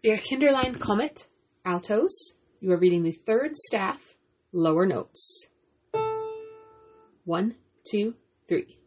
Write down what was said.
Dear Kinderlein Comet, altos, you are reading the third staff, lower notes. 1, 2, 3.